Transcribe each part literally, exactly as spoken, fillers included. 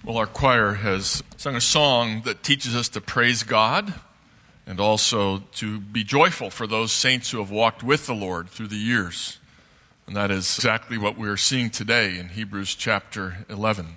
Well, our choir has sung a song that teaches us to praise God and also to be joyful for those saints who have walked with the Lord through the years. And that is exactly what we are seeing today in Hebrews chapter eleven.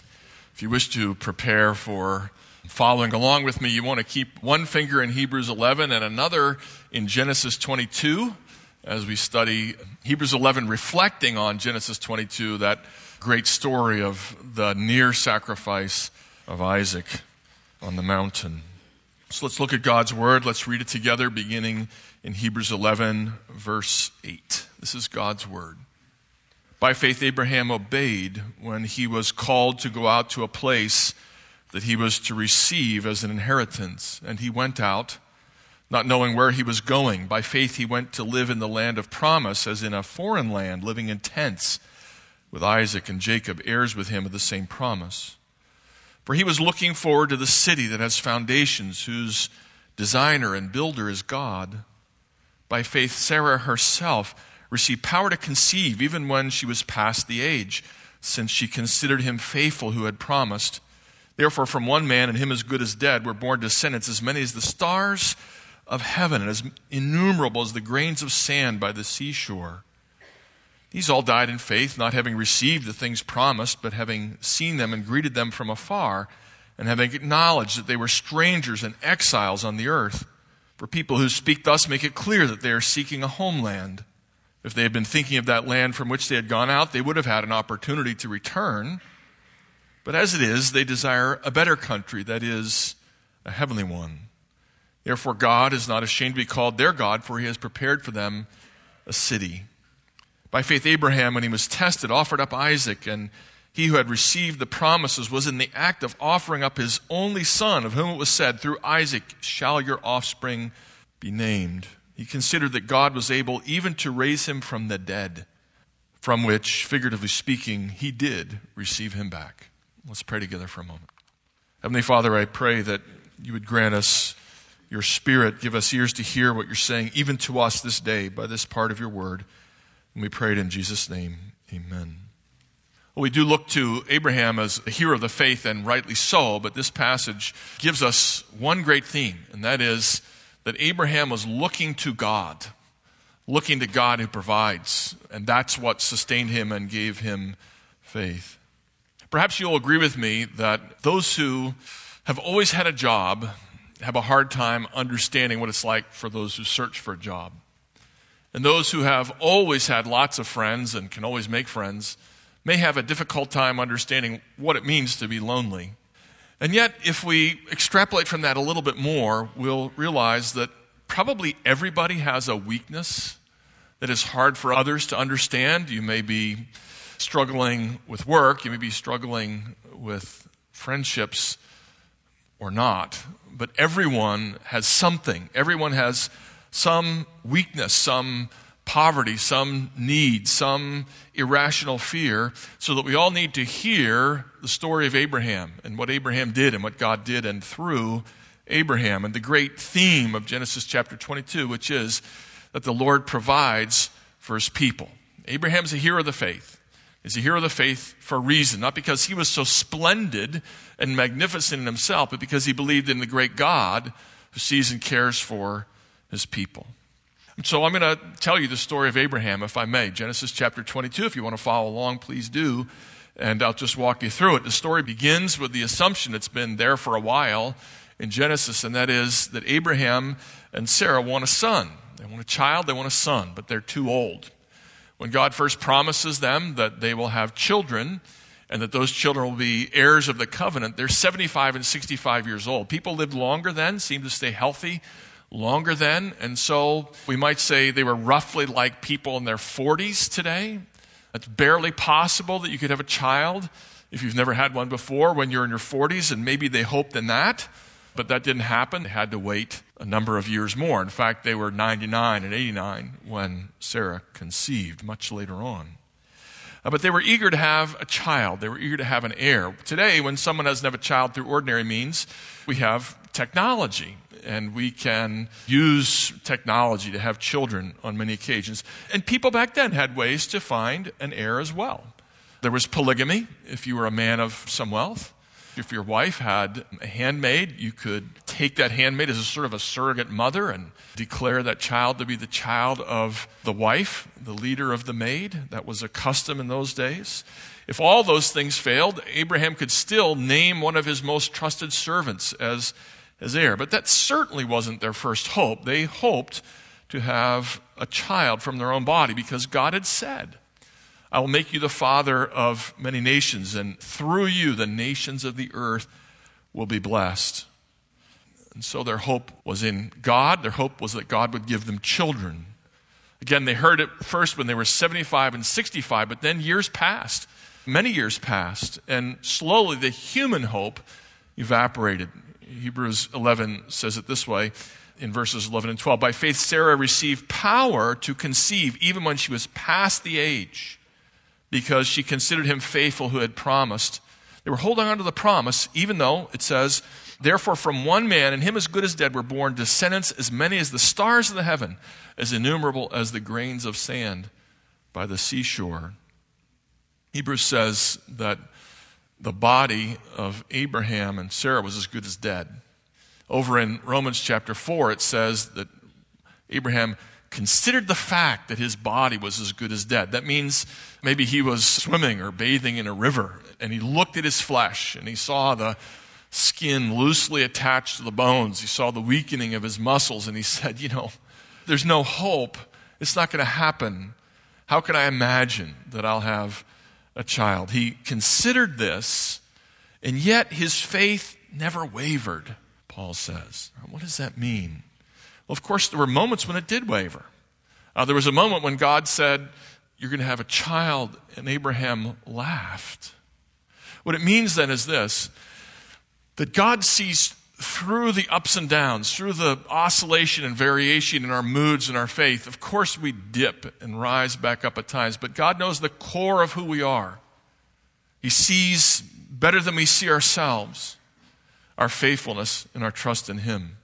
If you wish to prepare for following along with me, you want to keep one finger in Hebrews eleven and another in Genesis twenty-two as we study Hebrews eleven, reflecting on Genesis twenty-two, that great story of the near sacrifice of Isaac on the mountain. So let's look at God's word. Let's read it together, beginning in Hebrews eleven, verse eight. This is God's word. By faith, Abraham obeyed when he was called to go out to a place that he was to receive as an inheritance. And he went out, not knowing where he was going. By faith, he went to live in the land of promise, as in a foreign land, living in tents with Isaac and Jacob, heirs with him of the same promise. For he was looking forward to the city that has foundations, whose designer and builder is God. By faith, Sarah herself received power to conceive, even when she was past the age, since she considered him faithful who had promised. Therefore, from one man, and him as good as dead, were born descendants as many as the stars of heaven, and as innumerable as the grains of sand by the seashore. These all died in faith, not having received the things promised, but having seen them and greeted them from afar, and having acknowledged that they were strangers and exiles on the earth. For people who speak thus make it clear that they are seeking a homeland. If they had been thinking of that land from which they had gone out, they would have had an opportunity to return. But as it is, they desire a better country, that is, a heavenly one. Therefore God is not ashamed to be called their God, for he has prepared for them a city. By faith, Abraham, when he was tested, offered up Isaac, and he who had received the promises was in the act of offering up his only son, of whom it was said, through Isaac shall your offspring be named. He considered that God was able even to raise him from the dead, from which, figuratively speaking, he did receive him back. Let's pray together for a moment. Heavenly Father, I pray that you would grant us your Spirit, give us ears to hear what you're saying, even to us this day, by this part of your word. And we pray it in Jesus' name, amen. Well, we do look to Abraham as a hero of the faith, and rightly so, but this passage gives us one great theme, and that is that Abraham was looking to God, looking to God who provides, and that's what sustained him and gave him faith. Perhaps you'll agree with me that those who have always had a job have a hard time understanding what it's like for those who search for a job. And those who have always had lots of friends and can always make friends may have a difficult time understanding what it means to be lonely. And yet, if we extrapolate from that a little bit more, we'll realize that probably everybody has a weakness that is hard for others to understand. You may be struggling with work, you may be struggling with friendships or not, but everyone has something. Everyone has some weakness, some poverty, some need, some irrational fear, so that we all need to hear the story of Abraham and what Abraham did and what God did and through Abraham, and the great theme of Genesis chapter twenty-two, which is that the Lord provides for his people. Abraham's a hero of the faith. He's a hero of the faith for a reason, not because he was so splendid and magnificent in himself, but because he believed in the great God who sees and cares for his people. And so I'm going to tell you the story of Abraham, if I may. Genesis chapter twenty-two, if you want to follow along, please do. And I'll just walk you through it. The story begins with the assumption that's been there for a while in Genesis, and that is that Abraham and Sarah want a son. They want a child, they want a son, but they're too old. When God first promises them that they will have children and that those children will be heirs of the covenant, they're seventy-five and sixty-five years old. People lived longer then, seemed to stay healthy longer then, and so we might say they were roughly like people in their forties today. It's barely possible that you could have a child if you've never had one before when you're in your forties, and maybe they hoped in that, but that didn't happen. They had to wait a number of years more. In fact, they were ninety-nine and eighty-nine when Sarah conceived, much later on. Uh, but they were eager to have a child. They were eager to have an heir. Today, when someone doesn't have a child through ordinary means, we have technology. And we can use technology to have children on many occasions. And people back then had ways to find an heir as well. There was polygamy, if you were a man of some wealth. If your wife had a handmaid, you could take that handmaid as a sort of a surrogate mother and declare that child to be the child of the wife, the leader of the maid. That was a custom in those days. If all those things failed, Abraham could still name one of his most trusted servants as, as heir. But that certainly wasn't their first hope. They hoped to have a child from their own body because God had said, I will make you the father of many nations, and through you the nations of the earth will be blessed. And so their hope was in God. Their hope was that God would give them children. Again, they heard it first when they were seventy-five and sixty-five, but then years passed, many years passed, and slowly the human hope evaporated. Hebrews eleven says it this way in verses eleven and twelve. By faith, Sarah received power to conceive even when she was past the age, because she considered him faithful who had promised. They were holding on to the promise, even though it says, therefore from one man, and him as good as dead, were born descendants as many as the stars of the heaven, as innumerable as the grains of sand by the seashore. Hebrews says that the body of Abraham and Sarah was as good as dead. Over in Romans chapter four, it says that Abraham considered the fact that his body was as good as dead. That means maybe he was swimming or bathing in a river, and he looked at his flesh, and he saw the skin loosely attached to the bones. He saw the weakening of his muscles, and he said, you know, there's no hope. It's not going to happen. How can I imagine that I'll have a child? He considered this, and yet his faith never wavered, Paul says. What does that mean? Well, of course, there were moments when it did waver. Uh, there was a moment when God said, you're going to have a child, and Abraham laughed. What it means then is this, that God sees through the ups and downs, through the oscillation and variation in our moods and our faith. Of course, we dip and rise back up at times, but God knows the core of who we are. He sees better than we see ourselves, our faithfulness and our trust in him.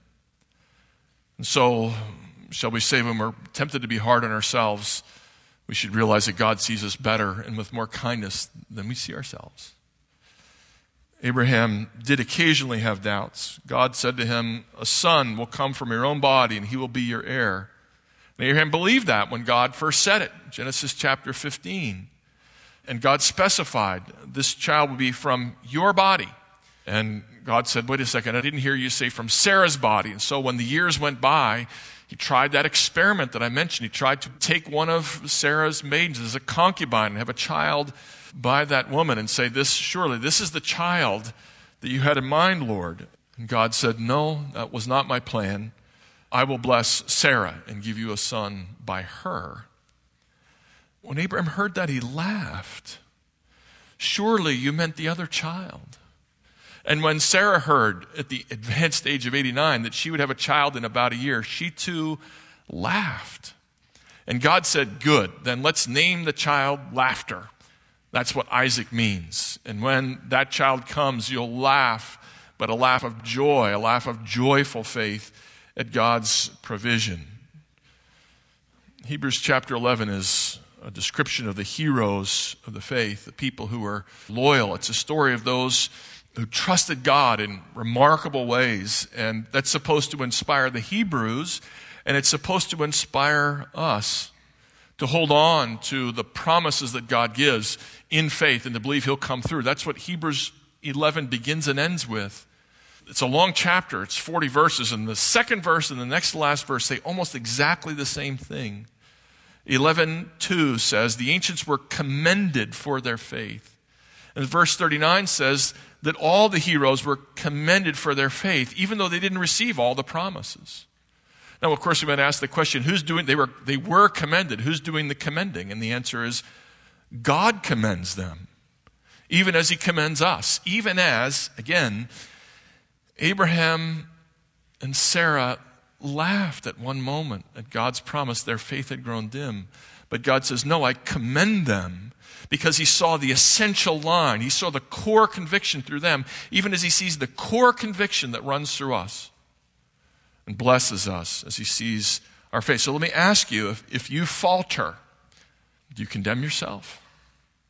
And so, shall we say, when we're tempted to be hard on ourselves, we should realize that God sees us better and with more kindness than we see ourselves. Abraham did occasionally have doubts. God said to him, a son will come from your own body and he will be your heir. And Abraham believed that when God first said it, Genesis chapter fifteen. And God specified, this child will be from your body. And God said, wait a second, I didn't hear you say from Sarah's body. And so when the years went by, he tried that experiment that I mentioned. He tried to take one of Sarah's maidens as a concubine and have a child by that woman and say, this, surely this is the child that you had in mind, Lord. And God said, no, that was not my plan. I will bless Sarah and give you a son by her. When Abraham heard that, he laughed. Surely you meant the other child. And when Sarah heard at the advanced age of eighty-nine that she would have a child in about a year, she too laughed. And God said, good, then let's name the child Laughter. That's what Isaac means. And when that child comes, you'll laugh, but a laugh of joy, a laugh of joyful faith at God's provision. Hebrews chapter eleven is a description of the heroes of the faith, the people who were loyal. It's a story of those who trusted God in remarkable ways, and that's supposed to inspire the Hebrews, and it's supposed to inspire us to hold on to the promises that God gives in faith and to believe he'll come through. That's what Hebrews eleven begins and ends with. It's a long chapter. It's forty verses, and the second verse and the next to last verse say almost exactly the same thing. eleven two says, the ancients were commended for their faith. And verse thirty-nine says that all the heroes were commended for their faith, even though they didn't receive all the promises. Now, of course, we might ask the question, who's doing, they were, they were commended. Who's doing the commending? And the answer is, God commends them, even as he commends us. Even as, again, Abraham and Sarah laughed at one moment at God's promise. Their faith had grown dim. But God says, no, I commend them because he saw the essential line. He saw the core conviction through them, even as he sees the core conviction that runs through us and blesses us as he sees our faith. So let me ask you, if, if you falter, do you condemn yourself?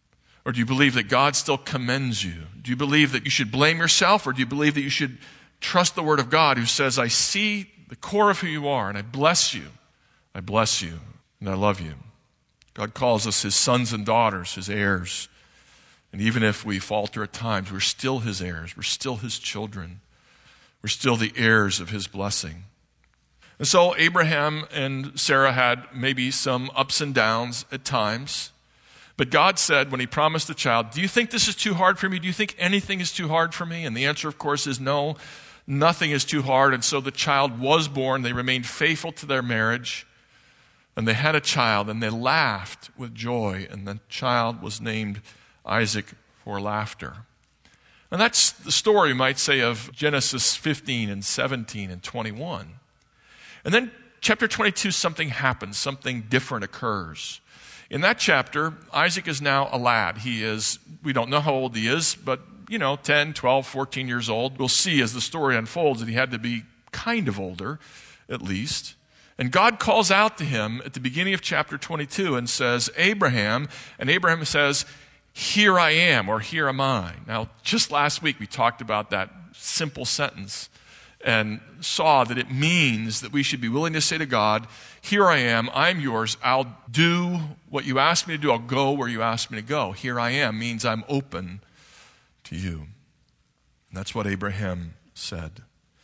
Or do you believe that God still commends you? Do you believe that you should blame yourself, or do you believe that you should trust the word of God who says, I see the core of who you are, and I bless you. I bless you, and I love you. God calls us his sons and daughters, his heirs. And even if we falter at times, we're still his heirs. We're still his children. We're still the heirs of his blessing. And so Abraham and Sarah had maybe some ups and downs at times. But God said when he promised the child, do you think this is too hard for me? Do you think anything is too hard for me? And the answer, of course, is no, nothing is too hard. And so the child was born. They remained faithful to their marriage. And they had a child, and they laughed with joy. And the child was named Isaac for laughter. And that's the story, you might say, of Genesis fifteen and seventeen and twenty-one. And then chapter twenty-two, something happens. Something different occurs. In that chapter, Isaac is now a lad. He is, we don't know how old he is, but, you know, ten, twelve, fourteen years old. We'll see as the story unfolds that he had to be kind of older, at least. And God calls out to him at the beginning of chapter twenty-two and says, Abraham, and Abraham says, here I am, or here am I. Now, just last week we talked about that simple sentence and saw that it means that we should be willing to say to God, here I am, I'm yours, I'll do what you ask me to do, I'll go where you ask me to go. Here I am means I'm open to you. And that's what Abraham said.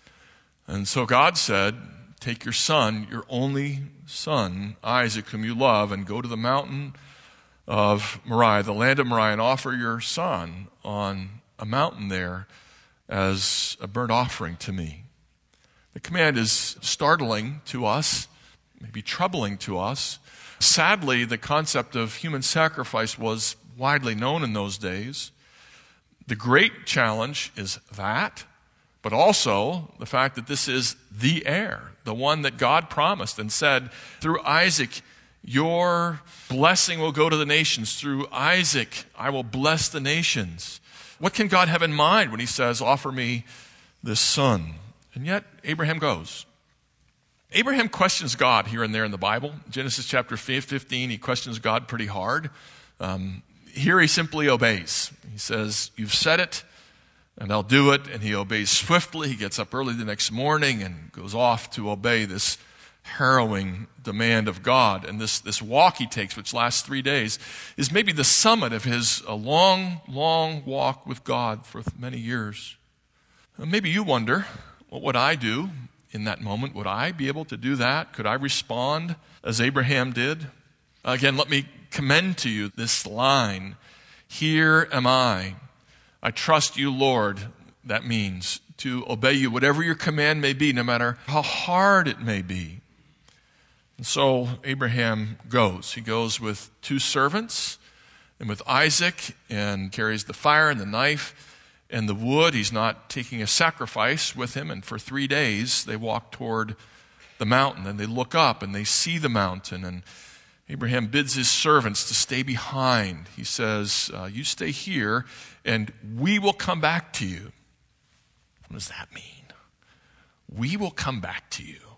And so God said, take your son, your only son, Isaac, whom you love, and go to the mountain of Moriah, the land of Moriah, and offer your son on a mountain there as a burnt offering to me. The command is startling to us, maybe troubling to us. Sadly, the concept of human sacrifice was widely known in those days. The great challenge is that, but also the fact that this is the heir, the one that God promised and said, through Isaac, your blessing will go to the nations. Through Isaac, I will bless the nations. What can God have in mind when he says, offer me this son? And yet, Abraham goes. Abraham questions God here and there in the Bible. Genesis chapter fifteen, he questions God pretty hard. Um, here he simply obeys. He says, you've said it, and I'll do it. And he obeys swiftly. He gets up early the next morning and goes off to obey this harrowing demand of God. And this, this walk he takes, which lasts three days, is maybe the summit of his a long, long walk with God for many years. And maybe you wonder, what would I do in that moment? Would I be able to do that? Could I respond as Abraham did? Again, let me commend to you this line, here am I. I trust you, Lord. That means to obey you, whatever your command may be, no matter how hard it may be. And so Abraham goes. He goes with two servants and with Isaac, and carries the fire and the knife and the wood. He's not taking a sacrifice with him. And for three days they walk toward the mountain, and they look up and they see the mountain. And Abraham bids his servants to stay behind. He says, uh, you stay here and we will come back to you. What does that mean? We will come back to you.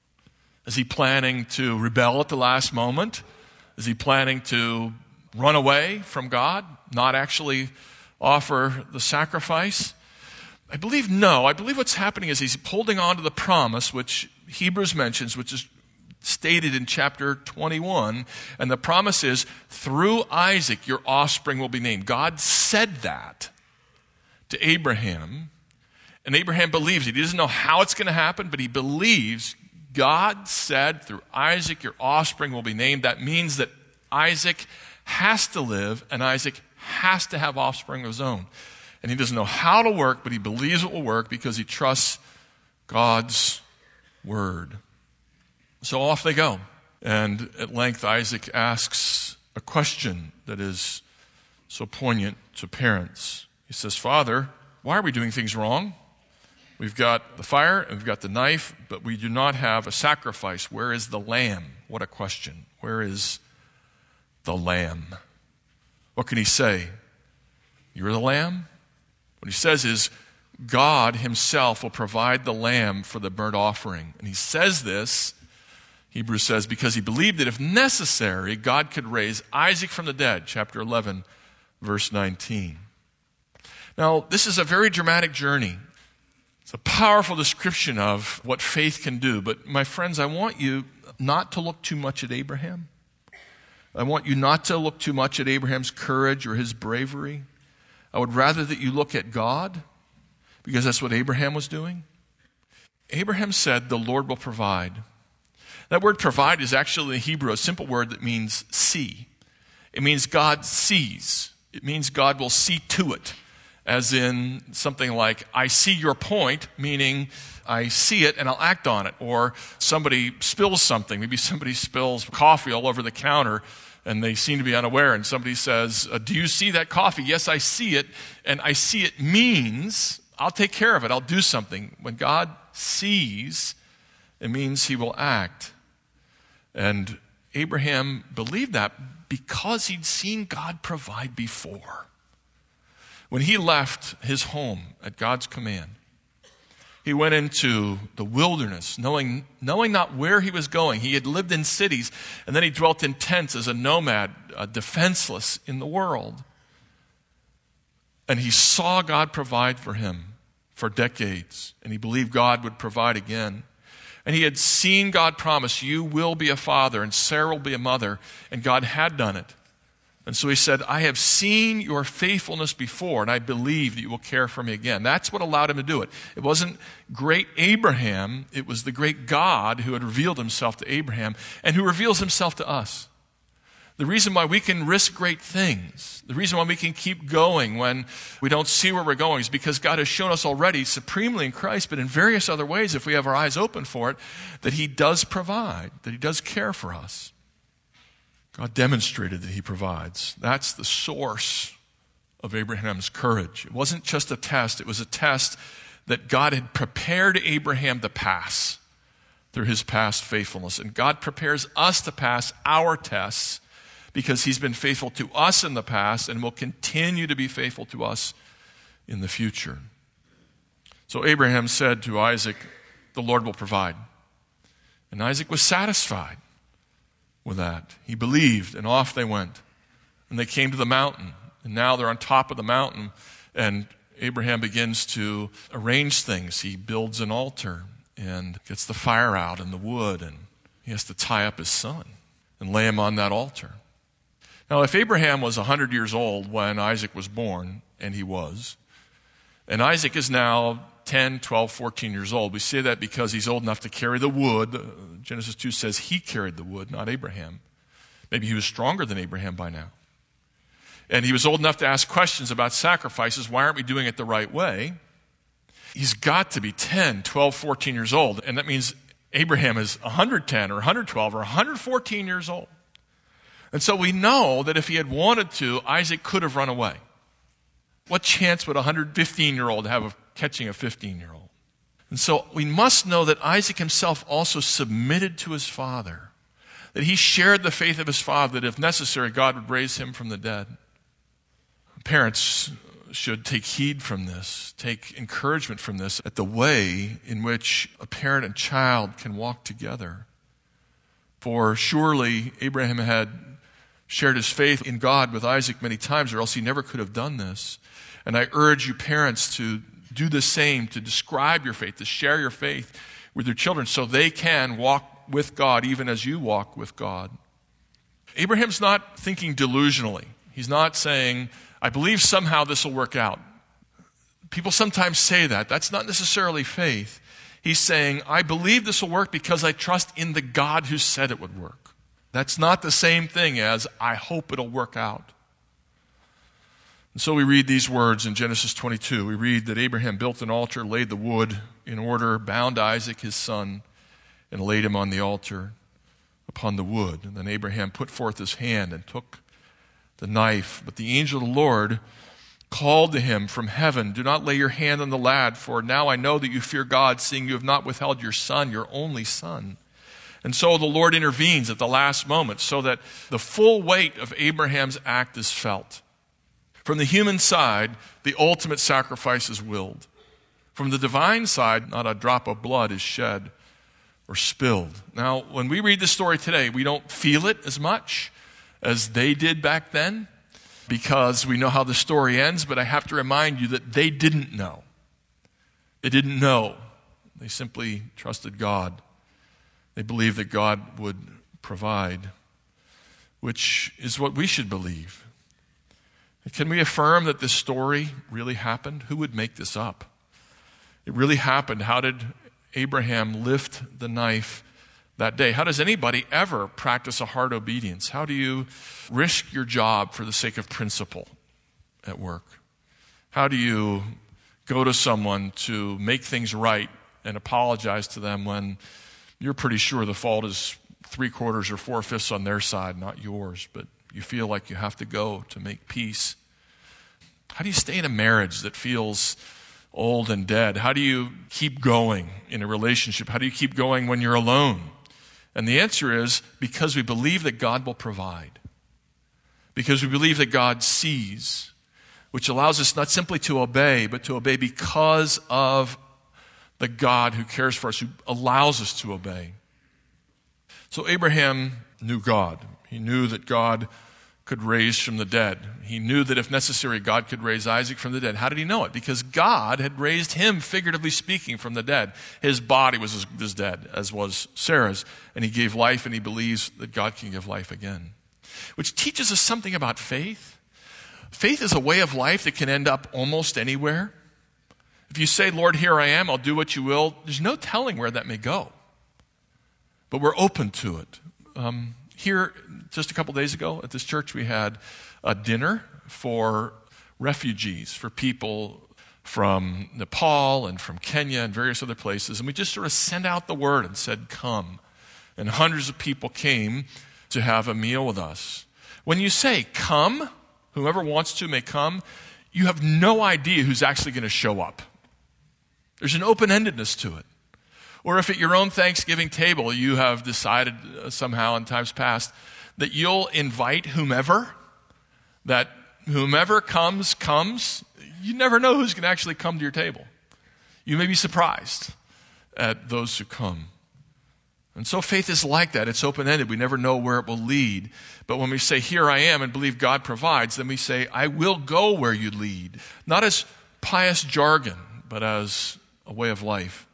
Is he planning to rebel at the last moment? Is he planning to run away from God, not actually offer the sacrifice? I believe no. I believe what's happening is he's holding on to the promise, which Hebrews mentions, which is stated in chapter twenty-one. And the promise is, through Isaac, your offspring will be named. God said that to Abraham. And Abraham believes it. He doesn't know how it's going to happen, but he believes God said, through Isaac, your offspring will be named. That means that Isaac has to live, and Isaac has to have offspring of his own. And he doesn't know how to work, but he believes it will work because he trusts God's word. So off they go. And at length, Isaac asks a question that is so poignant to parents. He says, Father, why are we doing things wrong? We've got the fire and we've got the knife, but we do not have a sacrifice. Where is the lamb? What a question. Where is the lamb? What can he say? You're the lamb? What he says is, God himself will provide the lamb for the burnt offering. And he says this, Hebrews says, because he believed that if necessary, God could raise Isaac from the dead, chapter eleven, verse nineteen. Now, this is a very dramatic journey. It's a powerful description of what faith can do. But my friends, I want you not to look too much at Abraham. I want you not to look too much at Abraham's courage or his bravery. I would rather that you look at God, because that's what Abraham was doing. Abraham said, the Lord will provide. That word provide is actually in Hebrew a simple word that means see. It means God sees. It means God will see to it. As in something like, I see your point, meaning I see it and I'll act on it. Or somebody spills something. Maybe somebody spills coffee all over the counter and they seem to be unaware. And somebody says, uh, do you see that coffee? Yes, I see it. And I see it means I'll take care of it. I'll do something. When God sees, it means he will act. And Abraham believed that because he'd seen God provide before. When he left his home at God's command, he went into the wilderness, knowing, knowing not where he was going. He had lived in cities, and then he dwelt in tents as a nomad, uh, defenseless in the world. And he saw God provide for him for decades, and he believed God would provide again. And he had seen God promise, you will be a father, and Sarah will be a mother, and God had done it. And so he said, I have seen your faithfulness before, and I believe that you will care for me again. That's what allowed him to do it. It wasn't great Abraham. It was the great God who had revealed himself to Abraham and who reveals himself to us. The reason why we can risk great things, the reason why we can keep going when we don't see where we're going is because God has shown us already, supremely in Christ, but in various other ways, if we have our eyes open for it, that he does provide, that he does care for us. God demonstrated that he provides. That's the source of Abraham's courage. It wasn't just a test. It was a test that God had prepared Abraham to pass through his past faithfulness. And God prepares us to pass our tests because he's been faithful to us in the past and will continue to be faithful to us in the future. So Abraham said to Isaac, the Lord will provide. And Isaac was satisfied with that. He believed, and off they went. And they came to the mountain, and now they're on top of the mountain, and Abraham begins to arrange things. He builds an altar and gets the fire out and the wood, and he has to tie up his son and lay him on that altar. Now, if Abraham was one hundred years old when Isaac was born, and he was, and Isaac is now ten, twelve, fourteen years old. We say that because he's old enough to carry the wood. Genesis two says he carried the wood, not Abraham. Maybe he was stronger than Abraham by now. And he was old enough to ask questions about sacrifices. Why aren't we doing it the right way? He's got to be ten, twelve, fourteen years old. And that means Abraham is one hundred ten or one hundred twelve or one hundred fourteen years old. And so we know that if he had wanted to, Isaac could have run away. What chance would a one hundred fifteen-year-old have of catching a fifteen-year-old? And so we must know that Isaac himself also submitted to his father, that he shared the faith of his father, that if necessary, God would raise him from the dead. Parents should take heed from this, take encouragement from this at the way in which a parent and child can walk together. For surely Abraham had shared his faith in God with Isaac many times, or else he never could have done this. And I urge you parents to do the same, to describe your faith, to share your faith with your children so they can walk with God even as you walk with God. Abraham's not thinking delusionally. He's not saying, I believe somehow this will work out. People sometimes say that. That's not necessarily faith. He's saying, I believe this will work because I trust in the God who said it would work. That's not the same thing as, I hope it'll work out. And so we read these words in Genesis twenty-two. We read that Abraham built an altar, laid the wood in order, bound Isaac his son, and laid him on the altar upon the wood. And then Abraham put forth his hand and took the knife. But the angel of the Lord called to him from heaven, do not lay your hand on the lad, for now I know that you fear God, seeing you have not withheld your son, your only son. And so the Lord intervenes at the last moment so that the full weight of Abraham's act is felt. From the human side, the ultimate sacrifice is willed. From the divine side, not a drop of blood is shed or spilled. Now, when we read this story today, we don't feel it as much as they did back then, because we know how the story ends, but I have to remind you that they didn't know. They didn't know. They simply trusted God. They believed that God would provide, which is what we should believe. Can we affirm that this story really happened? Who would make this up? It really happened. How did Abraham lift the knife that day? How does anybody ever practice a hard obedience? How do you risk your job for the sake of principle at work? How do you go to someone to make things right and apologize to them when you're pretty sure the fault is three quarters or four fifths on their side, not yours, but you feel like you have to go to make peace? How do you stay in a marriage that feels old and dead? How do you keep going in a relationship? How do you keep going when you're alone? And the answer is because we believe that God will provide. Because we believe that God sees, which allows us not simply to obey, but to obey because of the God who cares for us, who allows us to obey. So Abraham knew God. He knew that God could raise from the dead. He knew that if necessary, God could raise Isaac from the dead. How did he know it? Because God had raised him, figuratively speaking, from the dead. His body was as, as dead as was Sarah's, and he gave life, and he believes that God can give life again. Which teaches us something about faith. Faith is a way of life that can end up almost anywhere. If you say, Lord, here I am, I'll do what you will, there's no telling where that may go. But we're open to it. Um, here, just a couple days ago at this church, we had a dinner for refugees, for people from Nepal and from Kenya and various other places. And we just sort of sent out the word and said, come. And hundreds of people came to have a meal with us. When you say, come, whoever wants to may come, you have no idea who's actually going to show up. There's an open-endedness to it. Or if at your own Thanksgiving table you have decided uh, somehow in times past that you'll invite whomever, that whomever comes, comes, you never know who's going to actually come to your table. You may be surprised at those who come. And so faith is like that. It's open-ended. We never know where it will lead. But when we say, here I am, and believe God provides, then we say, I will go where you lead. Not as pious jargon, but as a way of life.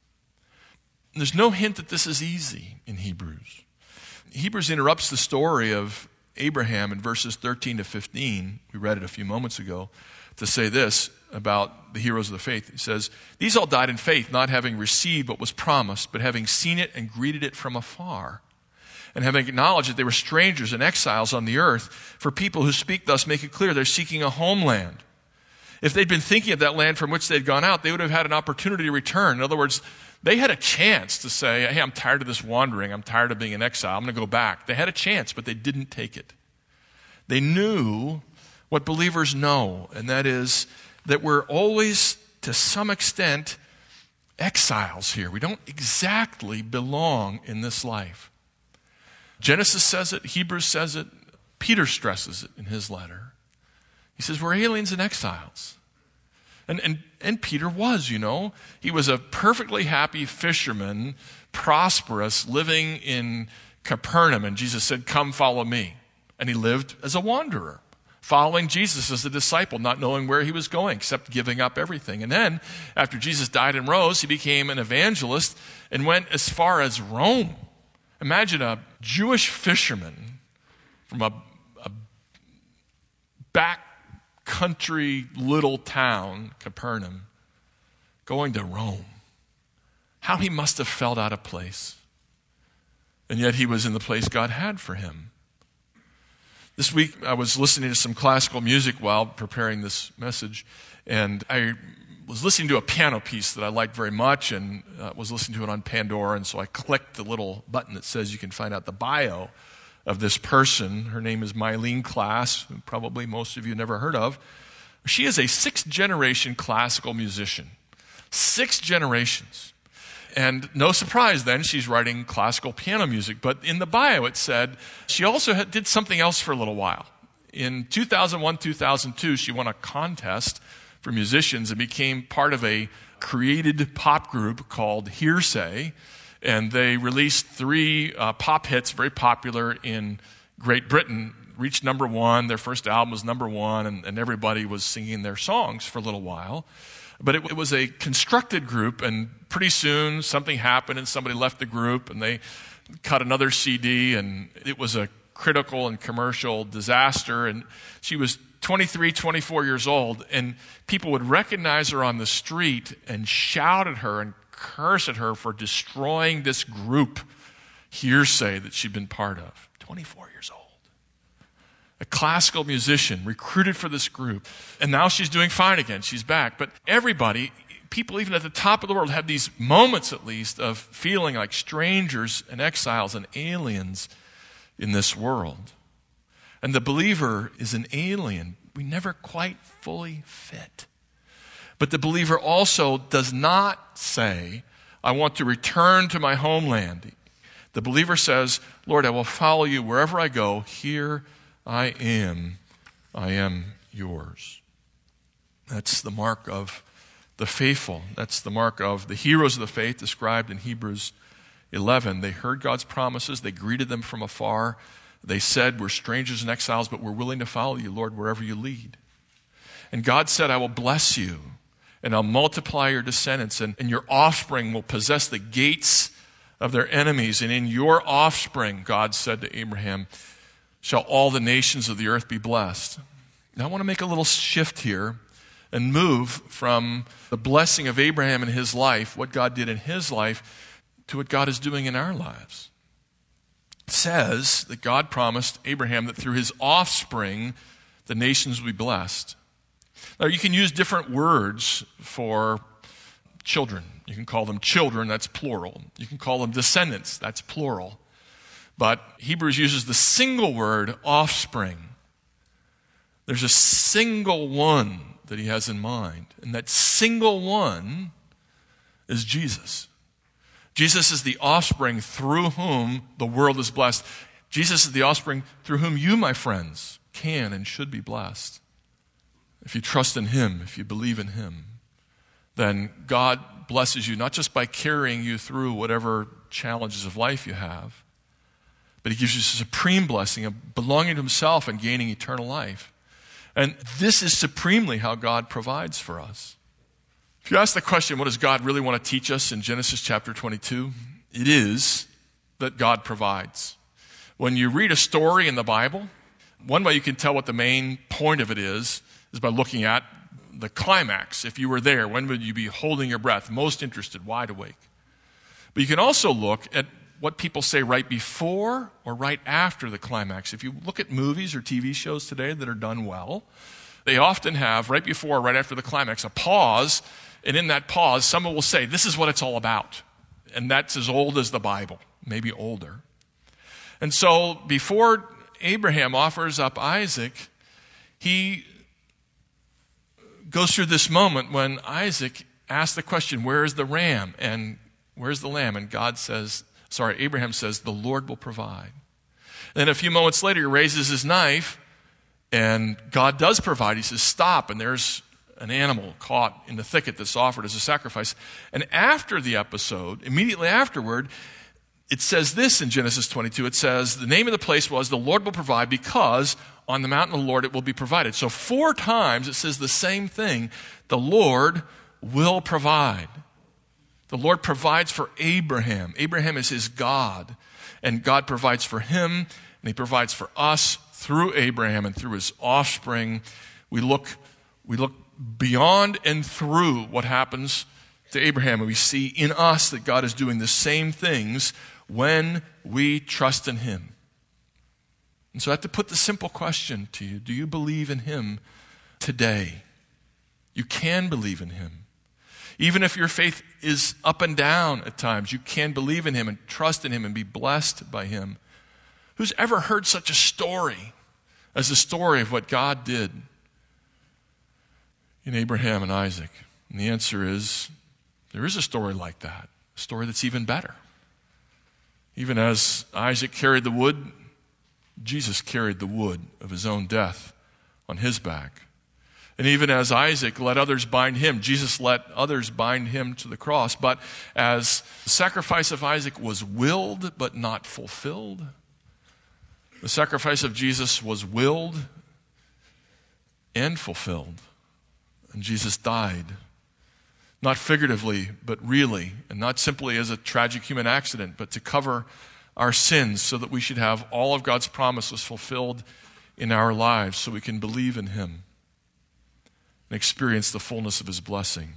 There's no hint that this is easy in Hebrews. Hebrews interrupts the story of Abraham in verses thirteen to fifteen. We read it a few moments ago to say this about the heroes of the faith. He says, these all died in faith, not having received what was promised, but having seen it and greeted it from afar, and having acknowledged that they were strangers and exiles on the earth. For people who speak thus make it clear they're seeking a homeland. If they'd been thinking of that land from which they'd gone out, they would have had an opportunity to return. In other words, they had a chance to say, hey, I'm tired of this wandering. I'm tired of being in exile. I'm going to go back. They had a chance, but they didn't take it. They knew what believers know, and that is that we're always, to some extent, exiles here. We don't exactly belong in this life. Genesis says it. Hebrews says it. Peter stresses it in his letter. He says we're aliens and exiles. And, and, and Peter was, you know. He was a perfectly happy fisherman, prosperous, living in Capernaum. And Jesus said, come follow me. And he lived as a wanderer, following Jesus as a disciple, not knowing where he was going, except giving up everything. And then, after Jesus died and rose, he became an evangelist and went as far as Rome. Imagine a Jewish fisherman from a, a back country little town, Capernaum, going to Rome. How he must have felt out of place. And yet he was in the place God had for him. This week I was listening to some classical music while preparing this message, and I was listening to a piano piece that I liked very much, and uh, was listening to it on Pandora, and so I clicked the little button that says you can find out the bio of this person. Her name is Mylene Klass, who probably most of you never heard of. She is a sixth-generation classical musician. Six generations. And no surprise then, she's writing classical piano music. But in the bio it said she also had, did something else for a little while. In two thousand one, two thousand two, she won a contest for musicians and became part of a created pop group called Hearsay. And they released three uh, pop hits, very popular in Great Britain, reached number one. Their first album was number one, and, and everybody was singing their songs for a little while. But it, it was a constructed group, and pretty soon something happened, and somebody left the group, and they cut another C D, and it was a critical and commercial disaster. And she was twenty-three, twenty-four years old, and people would recognize her on the street and shout at her and curse at her for destroying this group, Hearsay, that she'd been part of. twenty-four years old. A classical musician recruited for this group. And now she's doing fine again. She's back. But everybody, people even at the top of the world, have these moments at least of feeling like strangers and exiles and aliens in this world. And the believer is an alien. We never quite fully fit. But the believer also does not say, I want to return to my homeland. The believer says, Lord, I will follow you wherever I go. Here I am. I am yours. That's the mark of the faithful. That's the mark of the heroes of the faith described in Hebrews eleven. They heard God's promises. They greeted them from afar. They said, we're strangers and exiles, but we're willing to follow you, Lord, wherever you lead. And God said, I will bless you, and I'll multiply your descendants, and, and your offspring will possess the gates of their enemies. And in your offspring, God said to Abraham, shall all the nations of the earth be blessed. Now I want to make a little shift here and move from the blessing of Abraham in his life, what God did in his life, to what God is doing in our lives. It says that God promised Abraham that through his offspring, the nations will be blessed. Now, you can use different words for children. You can call them children, that's plural. You can call them descendants, that's plural. But Hebrews uses the single word offspring. There's a single one that he has in mind, and that single one is Jesus. Jesus is the offspring through whom the world is blessed. Jesus is the offspring through whom you, my friends, can and should be blessed. If you trust in him, if you believe in him, then God blesses you not just by carrying you through whatever challenges of life you have, but he gives you a supreme blessing of belonging to himself and gaining eternal life. And this is supremely how God provides for us. If you ask the question, what does God really want to teach us in Genesis chapter twenty-two? It is that God provides. When you read a story in the Bible, one way you can tell what the main point of it is, is by looking at the climax. If you were there, when would you be holding your breath, most interested, wide awake? But you can also look at what people say right before or right after the climax. If you look at movies or T V shows today that are done well, they often have, right before or right after the climax, a pause. And in that pause, someone will say, this is what it's all about. And that's as old as the Bible, maybe older. And so before Abraham offers up Isaac, he goes through this moment when Isaac asks the question, where is the ram? And where's the lamb? And God says, sorry, Abraham says, the Lord will provide. Then a few moments later, he raises his knife, and God does provide. He says, stop, and there's an animal caught in the thicket that's offered as a sacrifice. And after the episode, immediately afterward, it says this in Genesis twenty-two. It says, the name of the place was, the Lord will provide, because on the mountain of the Lord it will be provided. So four times it says the same thing. The Lord will provide. The Lord provides for Abraham. Abraham is his God. And God provides for him, and he provides for us through Abraham and through his offspring. We look, we look beyond and through what happens to Abraham, and we see in us that God is doing the same things when we trust in him. And so I have to put the simple question to you. Do you believe in him today? You can believe in him. Even if your faith is up and down at times, you can believe in him and trust in him and be blessed by him. Who's ever heard such a story as the story of what God did in Abraham and Isaac? And the answer is, there is a story like that, a story that's even better. Even as Isaac carried the wood, Jesus carried the wood of his own death on his back. And even as Isaac let others bind him, Jesus let others bind him to the cross. But as the sacrifice of Isaac was willed but not fulfilled, The sacrifice of Jesus was willed and fulfilled. And Jesus died, not figuratively, but really, and not simply as a tragic human accident, but to cover our sins so that we should have all of God's promises fulfilled in our lives so we can believe in him and experience the fullness of his blessing.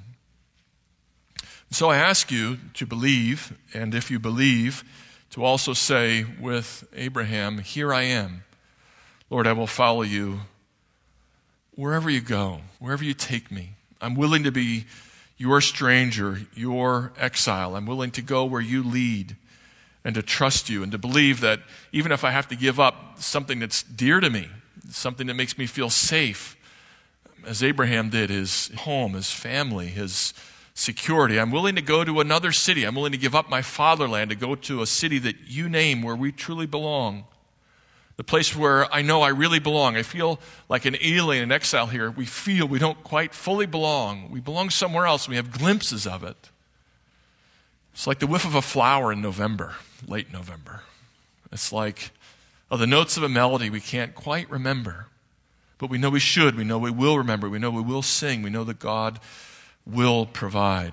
So I ask you to believe, and if you believe, to also say with Abraham, here I am. Lord, I will follow you wherever you go, wherever you take me. I'm willing to be your stranger, your exile. I'm willing to go where you lead and to trust you and to believe that even if I have to give up something that's dear to me, something that makes me feel safe, as Abraham did, his home, his family, his security. I'm willing to go to another city. I'm willing to give up my fatherland to go to a city that you name where we truly belong. The place where I know I really belong. I feel like an alien in exile here. We feel we don't quite fully belong. We belong somewhere else and we have glimpses of it. It's like the whiff of a flower in November, late November. It's like oh, the notes of a melody we can't quite remember. But we know we should. We know we will remember. We know we will sing. We know that God will provide.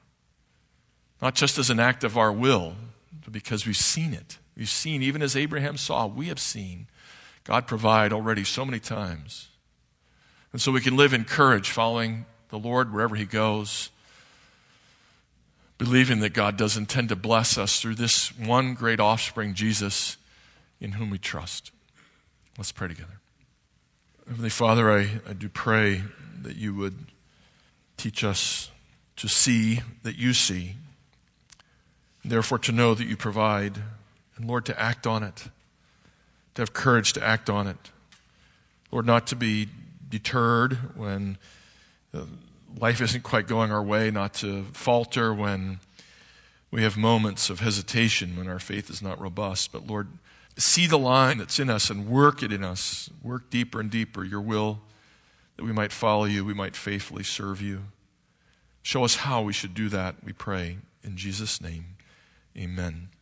Not just as an act of our will, but because we've seen it. We've seen, even as Abraham saw, we have seen God provide already so many times. And so we can live in courage, following the Lord wherever he goes, believing that God does intend to bless us through this one great offspring, Jesus, in whom we trust. Let's pray together. Heavenly Father, I, I do pray that you would teach us to see that you see, and therefore to know that you provide, and Lord, to act on it, to have courage to act on it. Lord, not to be deterred when life isn't quite going our way, not to falter when we have moments of hesitation, when our faith is not robust, but Lord, see the line that's in us and work it in us, work deeper and deeper, your will, that we might follow you, we might faithfully serve you. Show us how we should do that, we pray. In Jesus' name, amen.